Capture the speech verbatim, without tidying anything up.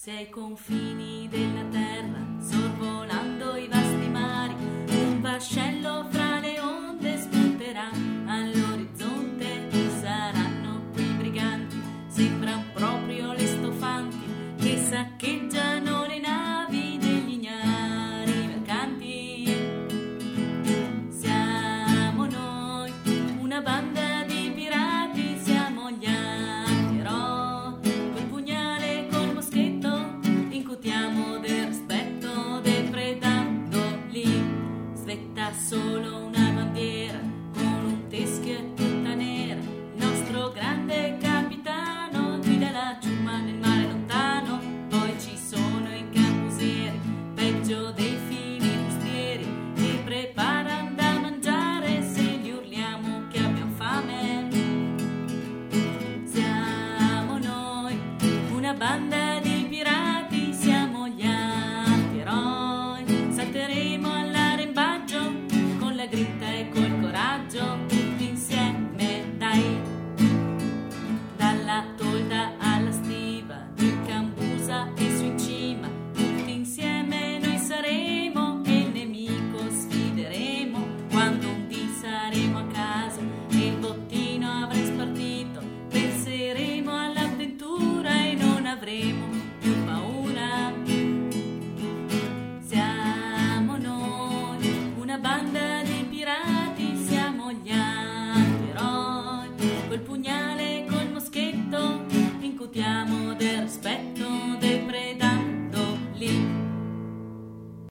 Se ai confini della terra, sorvolando i vasti mari, un vascello fra le onde spunterà all'orizzonte, chi saranno quei briganti? Sembran proprio le stofanti che saccheggiano